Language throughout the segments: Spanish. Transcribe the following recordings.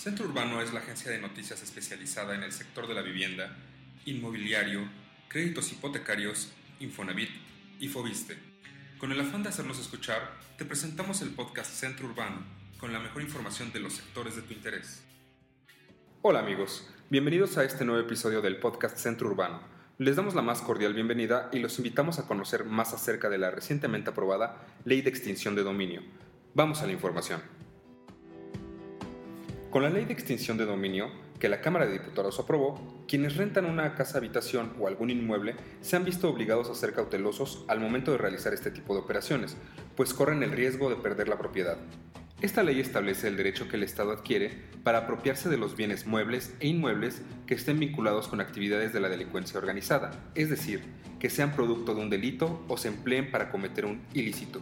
Centro Urbano es la agencia de noticias especializada en el sector de la vivienda, inmobiliario, créditos hipotecarios, Infonavit y Foviste. Con el afán de hacernos escuchar, te presentamos el podcast Centro Urbano, con la mejor información de los sectores de tu interés. Hola amigos, bienvenidos a este nuevo episodio del podcast Centro Urbano. Les damos la más cordial bienvenida y los invitamos a conocer más acerca de la recientemente aprobada Ley de Extinción de Dominio. Vamos a la información. Con la Ley de Extinción de Dominio, que la Cámara de Diputados aprobó, quienes rentan una casa-habitación o algún inmueble se han visto obligados a ser cautelosos al momento de realizar este tipo de operaciones, pues corren el riesgo de perder la propiedad. Esta ley establece el derecho que el Estado adquiere para apropiarse de los bienes muebles e inmuebles que estén vinculados con actividades de la delincuencia organizada, es decir, que sean producto de un delito o se empleen para cometer un ilícito.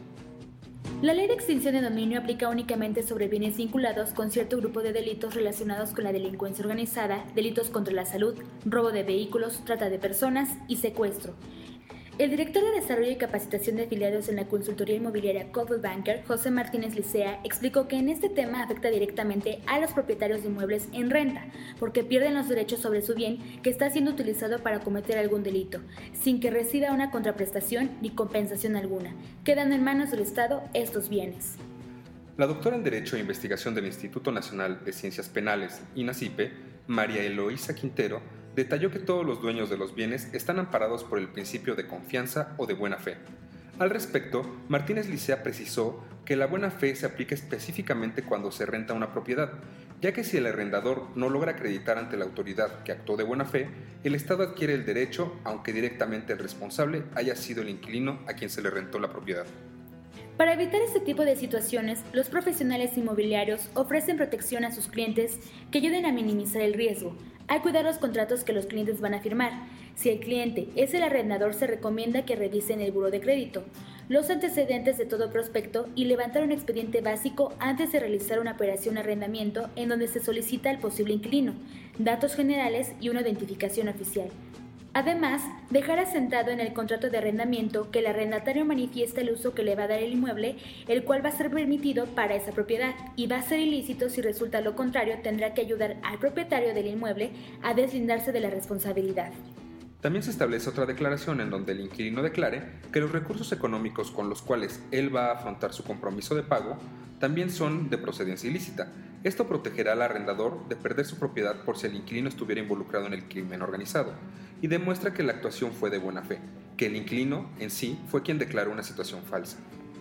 La Ley de Extinción de Dominio aplica únicamente sobre bienes vinculados con cierto grupo de delitos relacionados con la delincuencia organizada, delitos contra la salud, robo de vehículos, trata de personas y secuestro. El director de Desarrollo y Capacitación de Afiliados en la consultoría inmobiliaria Coldwell Banker, José Martínez Licea, explicó que en este tema afecta directamente a los propietarios de inmuebles en renta, porque pierden los derechos sobre su bien que está siendo utilizado para cometer algún delito, sin que reciba una contraprestación ni compensación alguna. Quedan en manos del Estado estos bienes. La doctora en Derecho e Investigación del Instituto Nacional de Ciencias Penales, INACIPE, María Eloísa Quintero, detalló que todos los dueños de los bienes están amparados por el principio de confianza o de buena fe. Al respecto, Martínez Licea precisó que la buena fe se aplica específicamente cuando se renta una propiedad, ya que si el arrendador no logra acreditar ante la autoridad que actuó de buena fe, el Estado adquiere el derecho, aunque directamente el responsable haya sido el inquilino a quien se le rentó la propiedad. Para evitar este tipo de situaciones, los profesionales inmobiliarios ofrecen protección a sus clientes que ayuden a minimizar el riesgo, a cuidar los contratos que los clientes van a firmar. Si el cliente es el arrendador, se recomienda que revisen el buró de crédito, los antecedentes de todo prospecto y levantar un expediente básico antes de realizar una operación de arrendamiento en donde se solicita al posible inquilino, datos generales y una identificación oficial. Además, dejar asentado en el contrato de arrendamiento que el arrendatario manifiesta el uso que le va a dar el inmueble, el cual va a ser permitido para esa propiedad y va a ser ilícito si resulta lo contrario. Tendrá que ayudar al propietario del inmueble a deslindarse de la responsabilidad. También se establece otra declaración en donde el inquilino declare que los recursos económicos con los cuales él va a afrontar su compromiso de pago también son de procedencia ilícita. Esto protegerá al arrendador de perder su propiedad por si el inquilino estuviera involucrado en el crimen organizado, y demuestra que la actuación fue de buena fe, que el inquilino en sí fue quien declaró una situación falsa.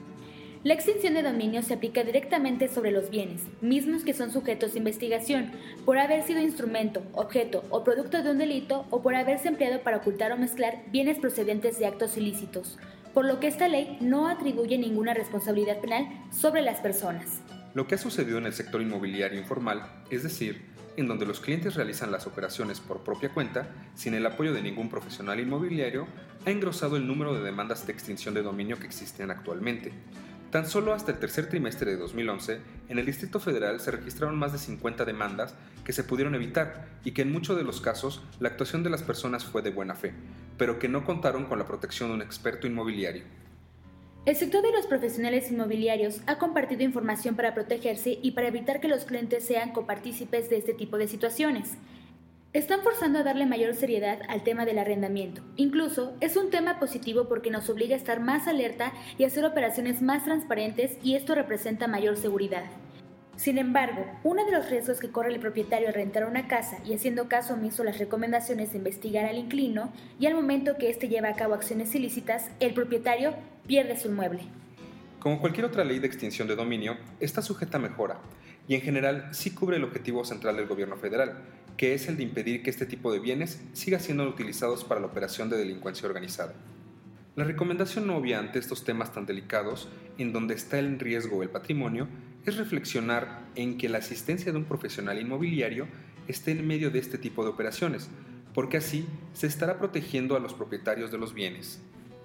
La extinción de dominio se aplica directamente sobre los bienes, mismos que son sujetos de investigación, por haber sido instrumento, objeto o producto de un delito o por haberse empleado para ocultar o mezclar bienes procedentes de actos ilícitos, por lo que esta ley no atribuye ninguna responsabilidad penal sobre las personas. Lo que ha sucedido en el sector inmobiliario informal, es decir, en donde los clientes realizan las operaciones por propia cuenta, sin el apoyo de ningún profesional inmobiliario, ha engrosado el número de demandas de extinción de dominio que existen actualmente. Tan solo hasta el tercer trimestre de 2011, en el Distrito Federal se registraron más de 50 demandas que se pudieron evitar y que en muchos de los casos la actuación de las personas fue de buena fe, pero que no contaron con la protección de un experto inmobiliario. El sector de los profesionales inmobiliarios ha compartido información para protegerse y para evitar que los clientes sean copartícipes de este tipo de situaciones. Están forzando a darle mayor seriedad al tema del arrendamiento. Incluso es un tema positivo porque nos obliga a estar más alerta y a hacer operaciones más transparentes, y esto representa mayor seguridad. Sin embargo, uno de los riesgos que corre el propietario al rentar una casa y haciendo caso omiso a las recomendaciones de investigar al inquilino, y al momento que éste lleva a cabo acciones ilícitas, el propietario pierde su inmueble. Como cualquier otra ley de extinción de dominio, está sujeta a mejora y en general sí cubre el objetivo central del gobierno federal, que es el de impedir que este tipo de bienes siga siendo utilizados para la operación de delincuencia organizada. La recomendación no obvia ante estos temas tan delicados, en donde está en riesgo el patrimonio, es reflexionar en que la asistencia de un profesional inmobiliario esté en medio de este tipo de operaciones, porque así se estará protegiendo a los propietarios de los bienes.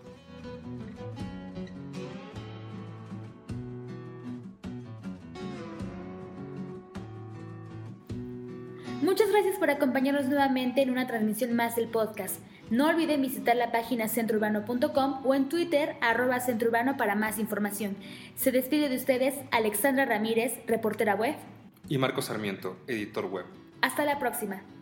Muchas gracias por acompañarnos nuevamente en una transmisión más del podcast. No olviden visitar la página centrourbano.com o en Twitter @centrourbano para más información. Se despide de ustedes Alexandra Ramírez, reportera web. Y Marco Sarmiento, editor web. Hasta la próxima.